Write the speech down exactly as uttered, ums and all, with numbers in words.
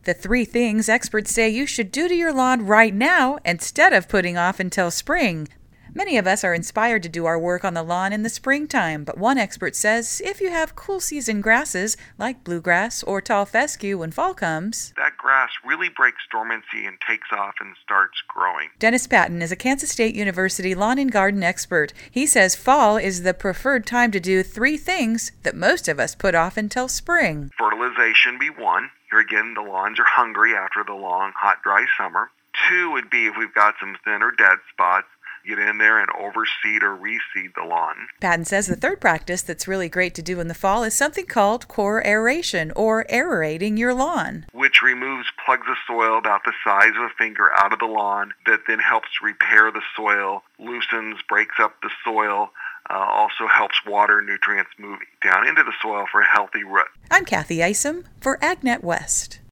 The three things experts say you should do to your lawn right now instead of putting off until spring. Many of us are inspired to do our work on the lawn in the springtime, but one expert says if you have cool season grasses like bluegrass or tall fescue when fall comes, that grass really breaks dormancy and takes off and starts growing. Dennis Patton is a Kansas State University lawn and garden expert. He says fall is the preferred time to do three things that most of us put off until spring. Fertilization be one. Here again, the lawns are hungry after the long, hot, dry summer. Two would be if we've got some thin or dead spots, get in there and overseed or reseed the lawn. Patton says the third practice that's really great to do in the fall is something called core aeration, or aerating your lawn, which removes plugs of soil about the size of a finger out of the lawn that then helps repair the soil, loosens, breaks up the soil, uh, also helps water nutrients move down into the soil for a healthy root. I'm Kathy Isom for AgNet West.